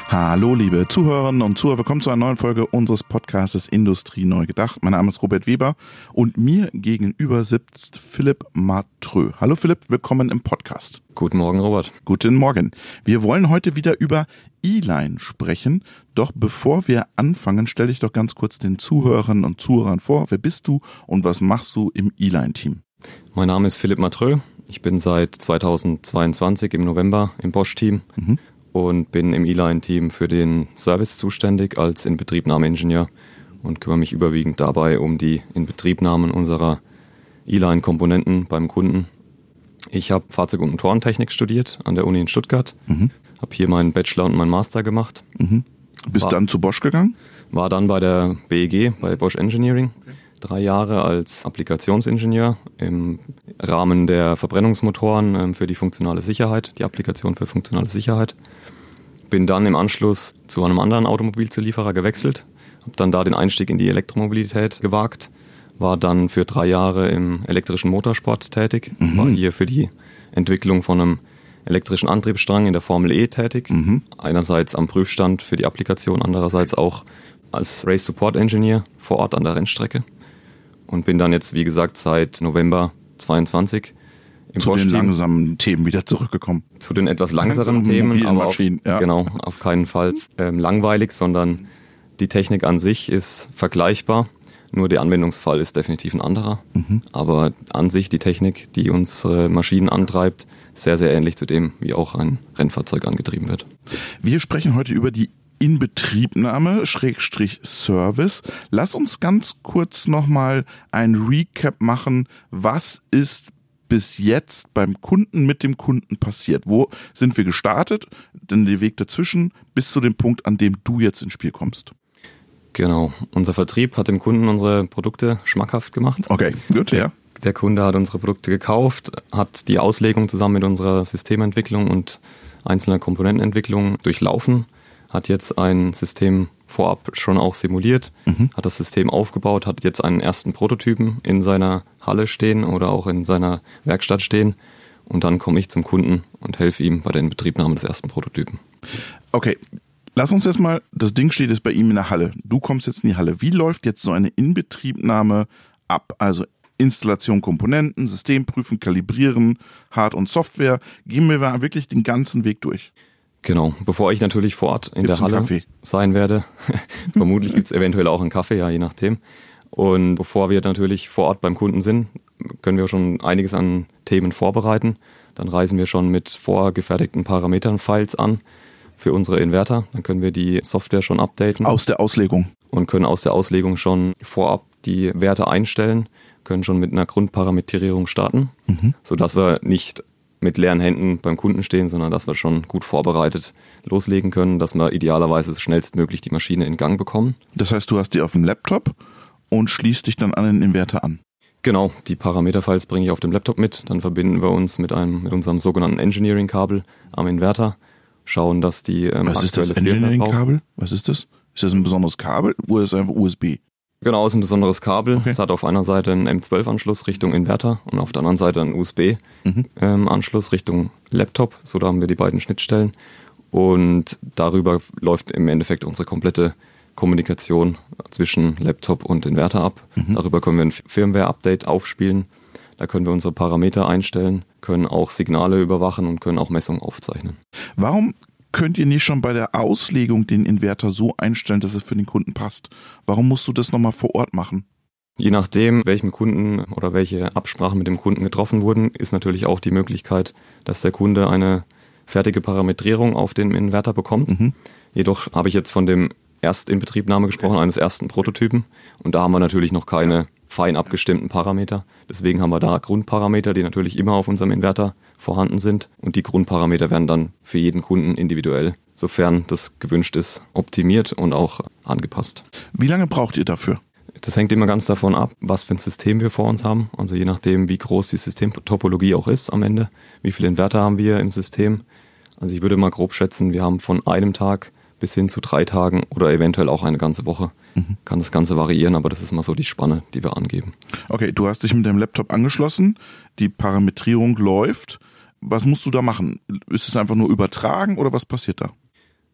Hallo liebe Zuhörerinnen und Zuhörer, willkommen zu einer neuen Folge unseres Podcastes Industrie neu gedacht. Mein Name ist Robert Weber und mir gegenüber sitzt Philipp Matreux. Hallo Philipp, willkommen im Podcast. Guten Morgen, Robert. Guten Morgen. Wir wollen heute wieder über E-Line sprechen. Doch bevor wir anfangen, stell dich doch ganz kurz den Zuhörerinnen und Zuhörern vor. Wer bist du und was machst du im E-Line-Team? Mein Name ist Philipp Matreux. Ich bin seit 2022 im November im Bosch-Team und bin im E-Line-Team für den Service zuständig als Inbetriebnahmeingenieur und kümmere mich überwiegend dabei um die Inbetriebnahmen unserer E-Line-Komponenten beim Kunden. Ich habe Fahrzeug- und Motorentechnik studiert an der Uni in Stuttgart, habe hier meinen Bachelor und meinen Master gemacht. Bist dann zu Bosch gegangen? War dann bei der BEG, bei Bosch Engineering, 3 Jahre als Applikationsingenieur im Rahmen der Verbrennungsmotoren für die funktionale Sicherheit, die Applikation für funktionale Sicherheit. Bin dann im Anschluss zu einem anderen Automobilzulieferer gewechselt, habe dann da den Einstieg in die Elektromobilität gewagt, war dann für 3 Jahre im elektrischen Motorsport tätig, war hier für die Entwicklung von einem elektrischen Antriebsstrang in der Formel E tätig, einerseits am Prüfstand für die Applikation, andererseits auch als Race Support Engineer vor Ort an der Rennstrecke und bin dann jetzt, wie gesagt, seit November 22 im zu den langsamen Themen wieder zurückgekommen. Zu den etwas langsamen Themen, aber genau, auf keinen Fall langweilig, sondern die Technik an sich ist vergleichbar. Nur der Anwendungsfall ist definitiv ein anderer. Aber an sich die Technik, die unsere Maschinen antreibt, sehr, sehr ähnlich zu dem, wie auch ein Rennfahrzeug angetrieben wird. Wir sprechen heute über die Inbetriebnahme / Service. Lass uns ganz kurz nochmal ein Recap machen. Was ist bis jetzt beim Kunden mit dem Kunden passiert? Wo sind wir gestartet? Denn der Weg dazwischen bis zu dem Punkt, an dem du jetzt ins Spiel kommst. Genau. Unser Vertrieb hat dem Kunden unsere Produkte schmackhaft gemacht. Okay, gut, ja. Der Kunde hat unsere Produkte gekauft, hat die Auslegung zusammen mit unserer Systementwicklung und einzelner Komponentenentwicklung durchlaufen, hat jetzt ein System vorab schon auch simuliert, hat das System aufgebaut, hat jetzt einen ersten Prototypen in seiner Halle stehen oder auch in seiner Werkstatt stehen und dann komme ich zum Kunden und helfe ihm bei der Inbetriebnahme des ersten Prototypen. Okay, lass uns jetzt mal, das Ding steht jetzt bei ihm in der Halle, du kommst jetzt in die Halle. Wie läuft jetzt so eine Inbetriebnahme ab? Also Installation, Komponenten, System prüfen, kalibrieren, Hard- und Software. Gehen wir wirklich den ganzen Weg durch. Genau, bevor ich natürlich vor Ort in der Halle sein werde, vermutlich gibt es eventuell auch einen Kaffee, ja, je nachdem. Und bevor wir natürlich vor Ort beim Kunden sind, können wir schon einiges an Themen vorbereiten. Dann reisen wir schon mit vorgefertigten Parametern-Files an für unsere Inverter. Dann können wir die Software schon updaten. Aus der Auslegung. Und können aus der Auslegung schon vorab die Werte einstellen, können schon mit einer Grundparametrierung starten, sodass wir nicht mit leeren Händen beim Kunden stehen, sondern dass wir schon gut vorbereitet loslegen können, dass wir idealerweise schnellstmöglich die Maschine in Gang bekommen. Das heißt, du hast die auf dem Laptop und schließt dich dann an den Inverter an? Genau, die Parameterfiles bringe ich auf dem Laptop mit, dann verbinden wir uns mit unserem sogenannten Engineering-Kabel am Inverter, schauen, dass die Was ist das Engineering-Kabel? Was ist das? Ist das ein besonderes Kabel oder ist es einfach USB? Genau, ist ein besonderes Kabel. Okay. Es hat auf einer Seite einen M12-Anschluss Richtung Inverter und auf der anderen Seite einen USB-Anschluss Richtung Laptop. So, da haben wir die beiden Schnittstellen. Und darüber läuft im Endeffekt unsere komplette Kommunikation zwischen Laptop und Inverter ab. Darüber können wir ein Firmware-Update aufspielen. Da können wir unsere Parameter einstellen, können auch Signale überwachen und können auch Messungen aufzeichnen. Warum könnt ihr nicht schon bei der Auslegung den Inverter so einstellen, dass es für den Kunden passt? Warum musst du das nochmal vor Ort machen? Je nachdem, welchem Kunden oder welche Absprachen mit dem Kunden getroffen wurden, ist natürlich auch die Möglichkeit, dass der Kunde eine fertige Parametrierung auf dem Inverter bekommt. Jedoch habe ich jetzt von dem Erstinbetriebnahme gesprochen, eines ersten Prototypen. Und da haben wir natürlich noch keine fein abgestimmten Parameter. Deswegen haben wir da Grundparameter, die natürlich immer auf unserem Inverter vorhanden sind. Und die Grundparameter werden dann für jeden Kunden individuell, sofern das gewünscht ist, optimiert und auch angepasst. Wie lange braucht ihr dafür? Das hängt immer ganz davon ab, was für ein System wir vor uns haben. Also je nachdem, wie groß die Systemtopologie auch ist am Ende, wie viele Inverter haben wir im System. Also ich würde mal grob schätzen, wir haben von einem Tag bis hin zu 3 Tagen oder eventuell auch eine ganze Woche. Kann das Ganze variieren, aber das ist mal so die Spanne, die wir angeben. Okay, du hast dich mit deinem Laptop angeschlossen, die Parametrierung läuft. Was musst du da machen? Ist es einfach nur übertragen oder was passiert da?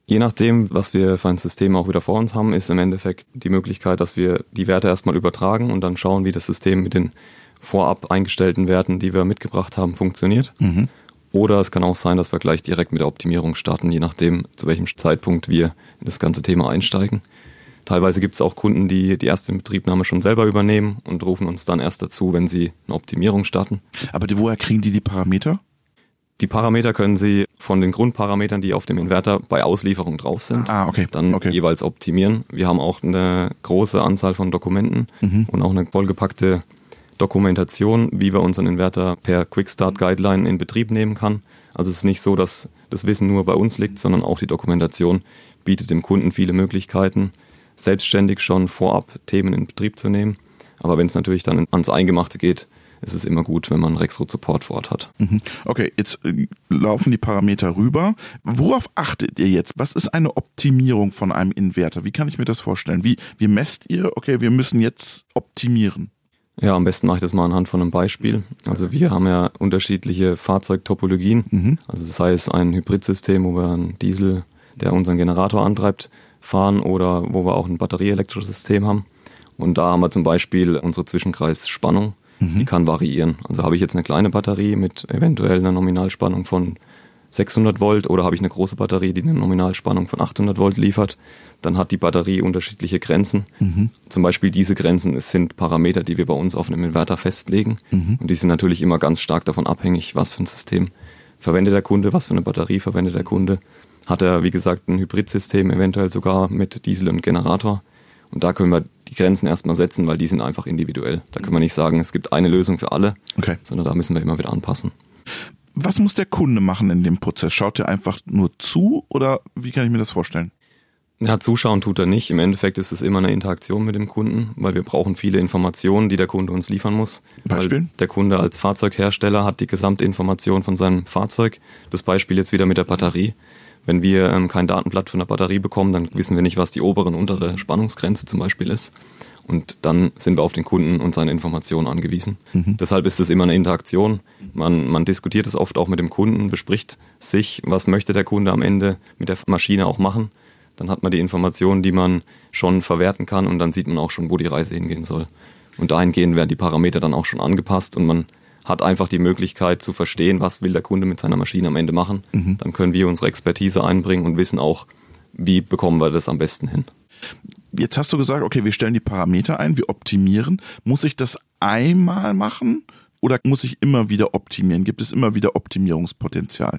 Je nachdem, was wir für ein System auch wieder vor uns haben, ist im Endeffekt die Möglichkeit, dass wir die Werte erstmal übertragen und dann schauen, wie das System mit den vorab eingestellten Werten, die wir mitgebracht haben, funktioniert. Mhm. Oder es kann auch sein, dass wir gleich direkt mit der Optimierung starten, je nachdem, zu welchem Zeitpunkt wir in das ganze Thema einsteigen. Teilweise gibt es auch Kunden, die die erste Inbetriebnahme schon selber übernehmen und rufen uns dann erst dazu, wenn sie eine Optimierung starten. Aber woher kriegen die Parameter? Die Parameter können Sie von den Grundparametern, die auf dem Inverter bei Auslieferung drauf sind, dann jeweils optimieren. Wir haben auch eine große Anzahl von Dokumenten und auch eine vollgepackte Dokumentation, wie wir unseren Inverter per Quick-Start Guideline in Betrieb nehmen kann. Also es ist nicht so, dass das Wissen nur bei uns liegt, sondern auch die Dokumentation bietet dem Kunden viele Möglichkeiten, selbstständig schon vorab Themen in Betrieb zu nehmen. Aber wenn es natürlich dann ans Eingemachte geht, ist es immer gut, wenn man Rexroth Support vor Ort hat. Okay, jetzt laufen die Parameter rüber. Worauf achtet ihr jetzt? Was ist eine Optimierung von einem Inverter? Wie kann ich mir das vorstellen? Wie messt ihr? Okay, wir müssen jetzt optimieren. Ja, am besten mache ich das mal anhand von einem Beispiel. Also wir haben ja unterschiedliche Fahrzeugtopologien. Also das heißt ein Hybridsystem, wo wir einen Diesel, der unseren Generator antreibt, fahren oder wo wir auch ein Batterieelektrosystem haben. Und da haben wir zum Beispiel unsere Zwischenkreisspannung. Die kann variieren. Also habe ich jetzt eine kleine Batterie mit eventuell einer Nominalspannung von 600 Volt oder habe ich eine große Batterie, die eine Nominalspannung von 800 Volt liefert, dann hat die Batterie unterschiedliche Grenzen. Zum Beispiel diese Grenzen sind Parameter, die wir bei uns auf einem Inverter festlegen. Und die sind natürlich immer ganz stark davon abhängig, was für ein System verwendet der Kunde, was für eine Batterie verwendet der Kunde. Hat er, wie gesagt, ein Hybridsystem, eventuell sogar mit Diesel und Generator. Und da können wir die Grenzen erstmal setzen, weil die sind einfach individuell. Da können wir nicht sagen, es gibt eine Lösung für alle, sondern da müssen wir immer wieder anpassen. Was muss der Kunde machen in dem Prozess? Schaut er einfach nur zu oder wie kann ich mir das vorstellen? Ja, zuschauen tut er nicht. Im Endeffekt ist es immer eine Interaktion mit dem Kunden, weil wir brauchen viele Informationen, die der Kunde uns liefern muss. Beispiel? Weil der Kunde als Fahrzeughersteller hat die gesamte Information von seinem Fahrzeug. Das Beispiel jetzt wieder mit der Batterie. Wenn wir kein Datenblatt von der Batterie bekommen, dann wissen wir nicht, was die obere und untere Spannungsgrenze zum Beispiel ist. Und dann sind wir auf den Kunden und seine Informationen angewiesen. Deshalb ist es immer eine Interaktion. Man diskutiert es oft auch mit dem Kunden, bespricht sich, was möchte der Kunde am Ende mit der Maschine auch machen. Dann hat man die Informationen, die man schon verwerten kann und dann sieht man auch schon, wo die Reise hingehen soll. Und dahingehend werden die Parameter dann auch schon angepasst und man hat einfach die Möglichkeit zu verstehen, was will der Kunde mit seiner Maschine am Ende machen. Dann können wir unsere Expertise einbringen und wissen auch, wie bekommen wir das am besten hin. Jetzt hast du gesagt, okay, wir stellen die Parameter ein, wir optimieren. Muss ich das einmal machen oder muss ich immer wieder optimieren? Gibt es immer wieder Optimierungspotenzial?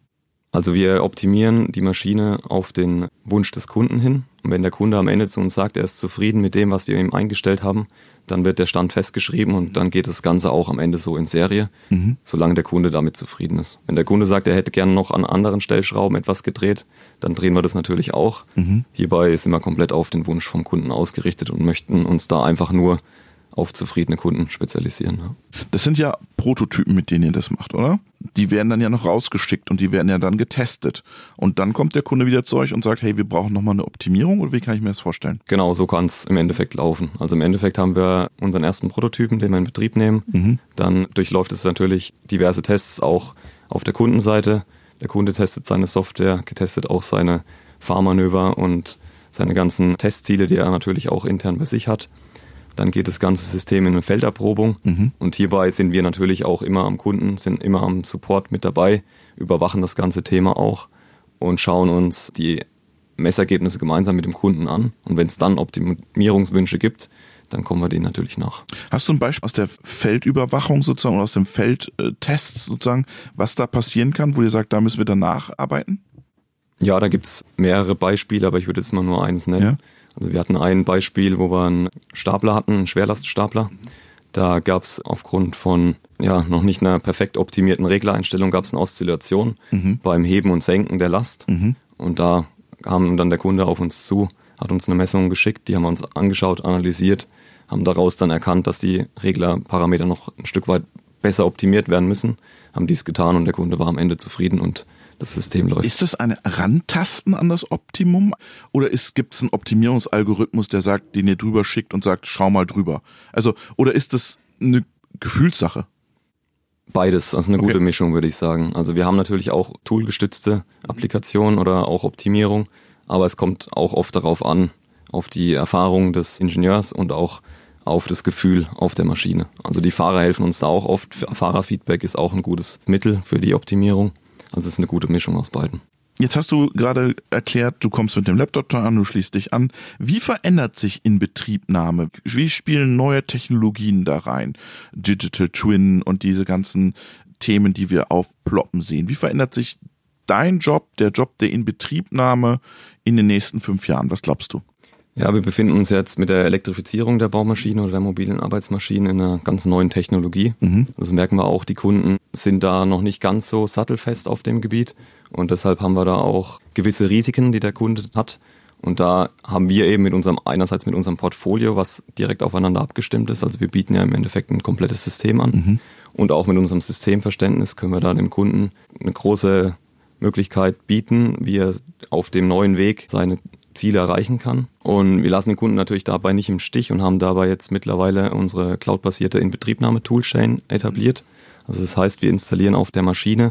Also wir optimieren die Maschine auf den Wunsch des Kunden hin. Und wenn der Kunde am Ende zu uns sagt, er ist zufrieden mit dem, was wir ihm eingestellt haben, dann wird der Stand festgeschrieben und dann geht das Ganze auch am Ende so in Serie, solange der Kunde damit zufrieden ist. Wenn der Kunde sagt, er hätte gerne noch an anderen Stellschrauben etwas gedreht, dann drehen wir das natürlich auch. Hierbei ist immer komplett auf den Wunsch vom Kunden ausgerichtet und möchten uns da einfach nur auf zufriedene Kunden spezialisieren. Ja. Das sind ja Prototypen, mit denen ihr das macht, oder? Die werden dann ja noch rausgeschickt und die werden ja dann getestet. Und dann kommt der Kunde wieder zu euch und sagt, hey, wir brauchen nochmal eine Optimierung, oder wie kann ich mir das vorstellen? Genau, so kann es im Endeffekt laufen. Also im Endeffekt haben wir unseren ersten Prototypen, den wir in Betrieb nehmen. Dann durchläuft es natürlich diverse Tests auch auf der Kundenseite. Der Kunde testet seine Software, getestet auch seine Fahrmanöver und seine ganzen Testziele, die er natürlich auch intern bei sich hat. Dann geht das ganze System in eine Feldabprobung und hierbei sind wir natürlich auch immer am Kunden, sind immer am Support mit dabei, überwachen das ganze Thema auch und schauen uns die Messergebnisse gemeinsam mit dem Kunden an. Und wenn es dann Optimierungswünsche gibt, dann kommen wir denen natürlich nach. Hast du ein Beispiel aus der Feldüberwachung sozusagen oder aus dem Feldtest sozusagen, was da passieren kann, wo ihr sagt, da müssen wir dann nacharbeiten? Ja, da gibt es mehrere Beispiele, aber ich würde jetzt mal nur eins nennen. Ja. Also wir hatten ein Beispiel, wo wir einen Stapler hatten, einen Schwerlaststapler. Da gab es aufgrund von noch nicht einer perfekt optimierten Reglereinstellung gab es eine Oszillation beim Heben und Senken der Last. Und da kam dann der Kunde auf uns zu, hat uns eine Messung geschickt, die haben wir uns angeschaut, analysiert, haben daraus dann erkannt, dass die Reglerparameter noch ein Stück weit besser optimiert werden müssen, haben dies getan und der Kunde war am Ende zufrieden und das System läuft. Ist das ein Rantasten an das Optimum oder gibt es einen Optimierungsalgorithmus, der sagt, den ihr drüber schickt und sagt, schau mal drüber? Also, oder ist das eine Gefühlssache? Beides, also eine gute Mischung, würde ich sagen. Also wir haben natürlich auch toolgestützte Applikationen oder auch Optimierung, aber es kommt auch oft darauf an, auf die Erfahrung des Ingenieurs und auch auf das Gefühl auf der Maschine. Also die Fahrer helfen uns da auch oft. Fahrerfeedback ist auch ein gutes Mittel für die Optimierung. Also es ist eine gute Mischung aus beiden. Jetzt hast du gerade erklärt, du kommst mit dem Laptop an, du schließt dich an. Wie verändert sich Inbetriebnahme? Wie spielen neue Technologien da rein? Digital Twin und diese ganzen Themen, die wir aufploppen sehen. Wie verändert sich dein Job, der Job der Inbetriebnahme in den nächsten 5 Jahren? Was glaubst du? Ja, wir befinden uns jetzt mit der Elektrifizierung der Baumaschine oder der mobilen Arbeitsmaschine in einer ganz neuen Technologie. Das merken wir auch, die Kunden sind da noch nicht ganz so sattelfest auf dem Gebiet und deshalb haben wir da auch gewisse Risiken, die der Kunde hat. Und da haben wir eben einerseits mit unserem Portfolio, was direkt aufeinander abgestimmt ist, also wir bieten ja im Endeffekt ein komplettes System an und auch mit unserem Systemverständnis können wir da dem Kunden eine große Möglichkeit bieten, wie er auf dem neuen Weg seine Ziele erreichen kann. Und wir lassen den Kunden natürlich dabei nicht im Stich und haben dabei jetzt mittlerweile unsere cloudbasierte Inbetriebnahme-Toolchain etabliert. Also das heißt, wir installieren auf der Maschine,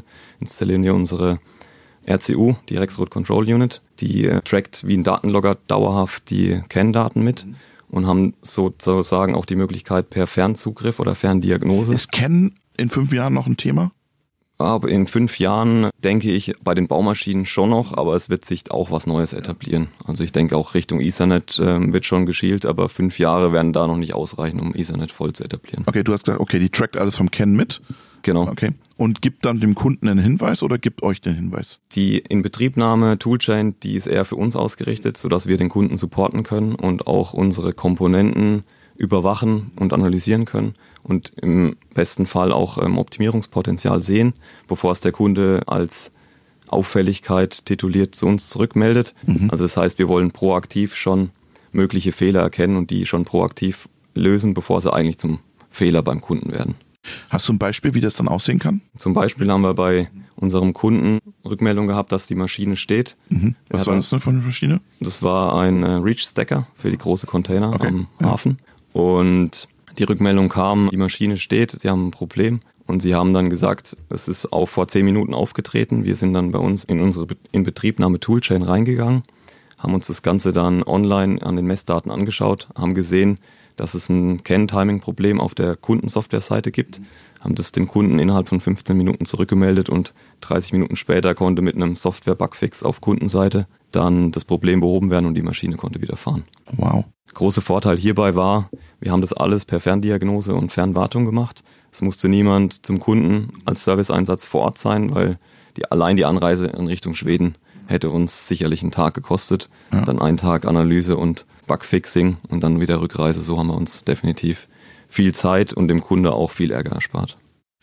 unsere RCU, die Rexroth Control Unit, die trackt wie ein Datenlogger dauerhaft die CAN-Daten mit und haben sozusagen auch die Möglichkeit per Fernzugriff oder Ferndiagnose. Ist CAN in 5 Jahren noch ein Thema? Aber in 5 Jahren denke ich bei den Baumaschinen schon noch, aber es wird sich auch was Neues etablieren. Also ich denke auch Richtung Ethernet wird schon geschielt, aber 5 Jahre werden da noch nicht ausreichen, um Ethernet voll zu etablieren. Okay, du hast gesagt, okay, die trackt alles vom CAN mit. Genau. Okay. Und gibt dann dem Kunden einen Hinweis oder gibt euch den Hinweis? Die Inbetriebnahme-Toolchain, die ist eher für uns ausgerichtet, sodass wir den Kunden supporten können und auch unsere Komponenten überwachen und analysieren können und im besten Fall auch Optimierungspotenzial sehen, bevor es der Kunde als Auffälligkeit tituliert zu uns zurückmeldet. Also das heißt, wir wollen proaktiv schon mögliche Fehler erkennen und die schon proaktiv lösen, bevor sie eigentlich zum Fehler beim Kunden werden. Hast du ein Beispiel, wie das dann aussehen kann? Zum Beispiel haben wir bei unserem Kunden Rückmeldung gehabt, dass die Maschine steht. Was war das denn für eine Maschine? Das war ein Reach-Stacker für die große Container am Hafen. Und die Rückmeldung kam, die Maschine steht, sie haben ein Problem. Und sie haben dann gesagt, es ist auch vor 10 Minuten aufgetreten. Wir sind dann bei uns in unsere Inbetriebnahme-Toolchain reingegangen, haben uns das Ganze dann online an den Messdaten angeschaut, haben gesehen, dass es ein CAN-Timing-Problem auf der Kundensoftware-Seite gibt, haben das dem Kunden innerhalb von 15 Minuten zurückgemeldet und 30 Minuten später konnte mit einem Software-Bugfix auf Kundenseite dann das Problem behoben werden und die Maschine konnte wieder fahren. Wow. Der große Vorteil hierbei war, wir haben das alles per Ferndiagnose und Fernwartung gemacht. Es musste niemand zum Kunden als Serviceeinsatz vor Ort sein, weil allein die Anreise in Richtung Schweden hätte uns sicherlich einen Tag gekostet. Ja. Dann einen Tag Analyse und Bugfixing und dann wieder Rückreise. So haben wir uns definitiv viel Zeit und dem Kunde auch viel Ärger erspart.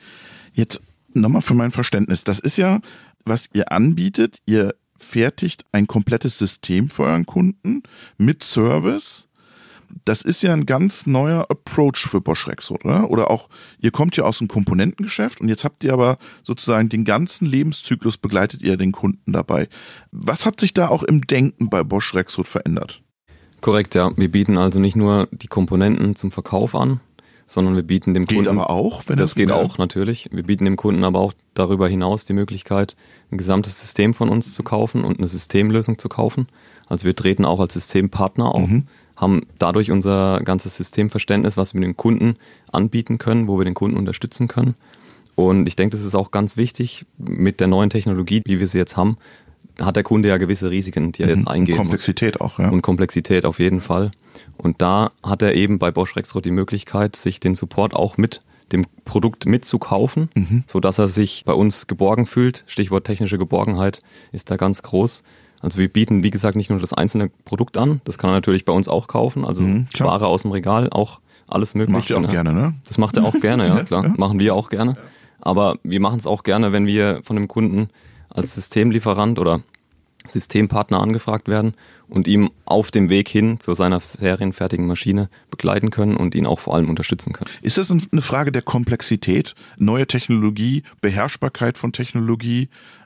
Jetzt nochmal für mein Verständnis. Das ist ja, was ihr anbietet. Ihr fertigt ein komplettes System für euren Kunden mit Service. Das ist ja ein ganz neuer Approach für Bosch Rexroth, oder? Oder auch, ihr kommt ja aus dem Komponentengeschäft und jetzt habt ihr aber sozusagen den ganzen Lebenszyklus begleitet ihr den Kunden dabei. Was hat sich da auch im Denken bei Bosch Rexroth verändert? Korrekt, ja. Wir bieten also nicht nur die Komponenten zum Verkauf an, sondern wir bieten dem Kunden... Geht aber auch? Das geht auch, natürlich. Wir bieten dem Kunden aber auch darüber hinaus die Möglichkeit, ein gesamtes System von uns zu kaufen und eine Systemlösung zu kaufen. Also wir treten auch als Systempartner auf, haben dadurch unser ganzes Systemverständnis, was wir den Kunden anbieten können, wo wir den Kunden unterstützen können. Und ich denke, das ist auch ganz wichtig mit der neuen Technologie, wie wir sie jetzt haben, hat der Kunde ja gewisse Risiken, die er jetzt eingehen muss. Und Komplexität auch, ja. Und Komplexität auf jeden Fall. Und da hat er eben bei Bosch Rexroth die Möglichkeit, sich den Support auch mit dem Produkt mitzukaufen, sodass er sich bei uns geborgen fühlt. Stichwort technische Geborgenheit ist da ganz groß. Also wir bieten, wie gesagt, nicht nur das einzelne Produkt an, das kann er natürlich bei uns auch kaufen, also Ware aus dem Regal, auch alles möglich. Macht er auch gerne, ne? Das macht er auch gerne, ja, klar. Ja. Machen wir auch gerne. Aber wir machen es auch gerne, wenn wir von dem Kunden als Systemlieferant oder Systempartner angefragt werden und ihm auf dem Weg hin zu seiner serienfertigen Maschine begleiten können und ihn auch vor allem unterstützen können. Ist das eine Frage der Komplexität, neue Technologie, Beherrschbarkeit von Technologie?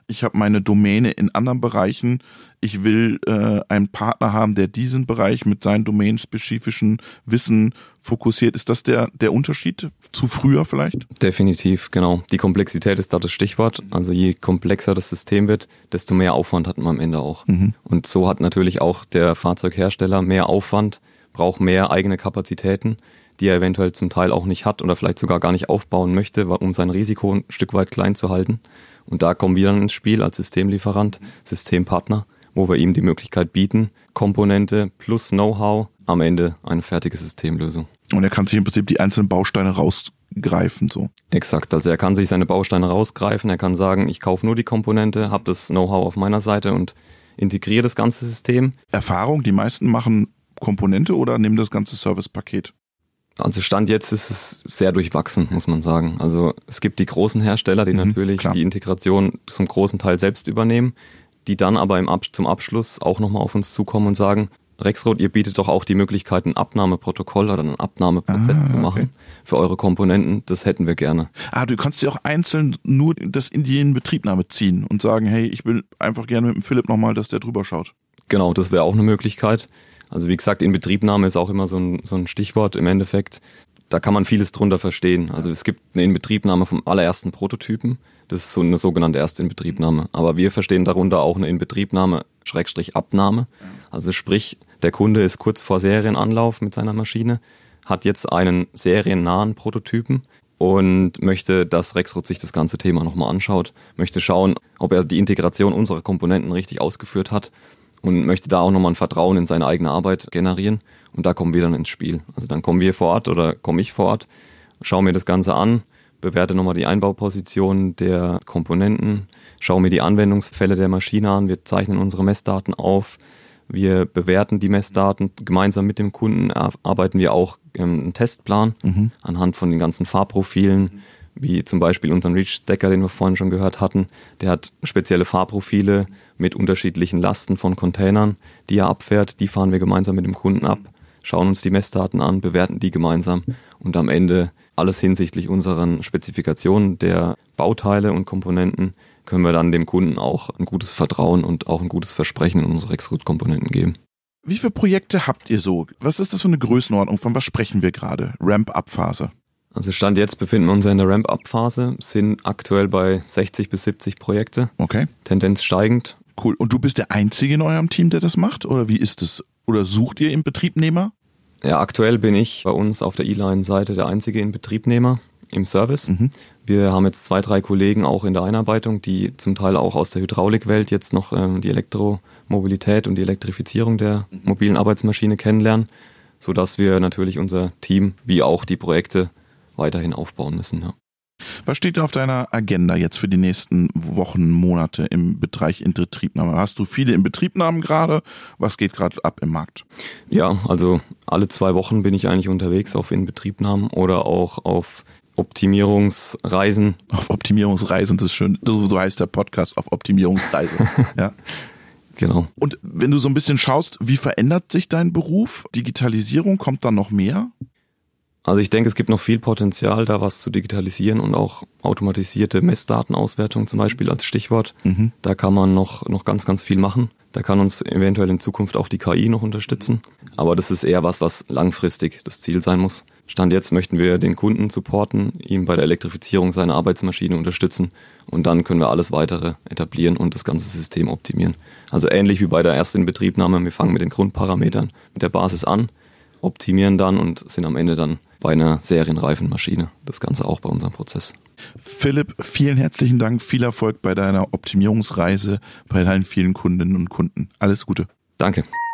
ich habe meine Domäne in anderen Bereichen, ich will einen Partner haben, der diesen Bereich mit seinem domänenspezifischen Wissen fokussiert. Ist das der Unterschied zu früher vielleicht? Definitiv, genau. Die Komplexität ist da das Stichwort. Also je komplexer das System wird, desto mehr Aufwand hat man am Ende auch. Und so hat natürlich auch der Fahrzeughersteller mehr Aufwand, braucht mehr eigene Kapazitäten, die er eventuell zum Teil auch nicht hat oder vielleicht sogar gar nicht aufbauen möchte, um sein Risiko ein Stück weit klein zu halten. Und da kommen wir dann ins Spiel als Systemlieferant, Systempartner, wo wir ihm die Möglichkeit bieten, Komponente plus Know-how, am Ende eine fertige Systemlösung. Und er kann sich im Prinzip die einzelnen Bausteine rausgreifen, so. Exakt, also er kann sich seine Bausteine rausgreifen, er kann sagen, ich kaufe nur die Komponente, habe das Know-how auf meiner Seite und integriere das ganze System. Erfahrung, die meisten machen Komponente oder nehmen das ganze Servicepaket? Also Stand jetzt ist es sehr durchwachsen, muss man sagen. Also es gibt die großen Hersteller, die natürlich die Integration zum großen Teil selbst übernehmen, die dann aber zum Abschluss auch nochmal auf uns zukommen und sagen, Rexroth, ihr bietet doch auch die Möglichkeit, ein Abnahmeprotokoll oder einen Abnahmeprozess zu machen für eure Komponenten. Das hätten wir gerne. Du kannst dir auch einzeln nur das in die Inbetriebnahme ziehen und sagen, hey, ich will einfach gerne mit dem Philipp nochmal, dass der drüber schaut. Genau, das wäre auch eine Möglichkeit. Also wie gesagt, Inbetriebnahme ist auch immer so ein Stichwort im Endeffekt. Da kann man vieles drunter verstehen. Also es gibt eine Inbetriebnahme vom allerersten Prototypen. Das ist so eine sogenannte Erstinbetriebnahme. Aber wir verstehen darunter auch eine Inbetriebnahme / Abnahme. Also sprich, der Kunde ist kurz vor Serienanlauf mit seiner Maschine, hat jetzt einen seriennahen Prototypen und möchte, dass Rexroth sich das ganze Thema nochmal anschaut, möchte schauen, ob er die Integration unserer Komponenten richtig ausgeführt hat und möchte da auch nochmal ein Vertrauen in seine eigene Arbeit generieren. Und da kommen wir dann ins Spiel. Also dann kommen wir vor Ort oder komme ich vor Ort, schaue mir das Ganze an, bewerte nochmal die Einbauposition der Komponenten, schaue mir die Anwendungsfälle der Maschine an, wir zeichnen unsere Messdaten auf, wir bewerten die Messdaten, gemeinsam mit dem Kunden arbeiten wir auch einen Testplan anhand von den ganzen Fahrprofilen, wie zum Beispiel unseren Reach-Stacker, den wir vorhin schon gehört hatten. Der hat spezielle Fahrprofile mit unterschiedlichen Lasten von Containern, die er abfährt. Die fahren wir gemeinsam mit dem Kunden ab, schauen uns die Messdaten an, bewerten die gemeinsam und am Ende alles hinsichtlich unseren Spezifikationen der Bauteile und Komponenten können wir dann dem Kunden auch ein gutes Vertrauen und auch ein gutes Versprechen in unsere Rexroth-Komponenten geben. Wie viele Projekte habt ihr so? Was ist das für eine Größenordnung? Von was sprechen wir gerade? Ramp-Up-Phase? Also Stand jetzt befinden wir uns in der Ramp-Up-Phase, sind aktuell bei 60 bis 70 Projekte. Okay. Tendenz steigend. Cool. Und du bist der Einzige in eurem Team, der das macht? Oder wie ist es? Oder sucht ihr Inbetriebnehmer? Ja, aktuell bin ich bei uns auf der E-Line-Seite der einzige Inbetriebnehmer im Service. Wir haben jetzt 2, 3 Kollegen auch in der Einarbeitung, die zum Teil auch aus der Hydraulikwelt jetzt noch die Elektromobilität und die Elektrifizierung der mobilen Arbeitsmaschine kennenlernen, sodass wir natürlich unser Team wie auch die Projekte weiterhin aufbauen müssen. Ja. Was steht da auf deiner Agenda jetzt für die nächsten Wochen, Monate im Bereich Inbetriebnahme? Hast du viele Inbetriebnahmen gerade? Was geht gerade ab im Markt? Ja, also alle 2 Wochen bin ich eigentlich unterwegs auf Inbetriebnahmen oder auch auf Optimierungsreisen. Auf Optimierungsreisen, das ist schön. So heißt der Podcast, auf Optimierungsreisen. Ja. Genau. Und wenn du so ein bisschen schaust, wie verändert sich dein Beruf? Digitalisierung, kommt da noch mehr? Also ich denke, es gibt noch viel Potenzial, da was zu digitalisieren und auch automatisierte Messdatenauswertung zum Beispiel als Stichwort. Da kann man noch ganz, ganz viel machen. Da kann uns eventuell in Zukunft auch die KI noch unterstützen. Aber das ist eher was langfristig das Ziel sein muss. Stand jetzt möchten wir den Kunden supporten, ihm bei der Elektrifizierung seiner Arbeitsmaschine unterstützen und dann können wir alles weitere etablieren und das ganze System optimieren. Also ähnlich wie bei der ersten Inbetriebnahme, wir fangen mit den Grundparametern, mit der Basis an, optimieren dann und sind am Ende dann bei einer serienreifen Maschine. Das Ganze auch bei unserem Prozess. Philipp, vielen herzlichen Dank. Viel Erfolg bei deiner Optimierungsreise, bei deinen vielen Kundinnen und Kunden. Alles Gute. Danke.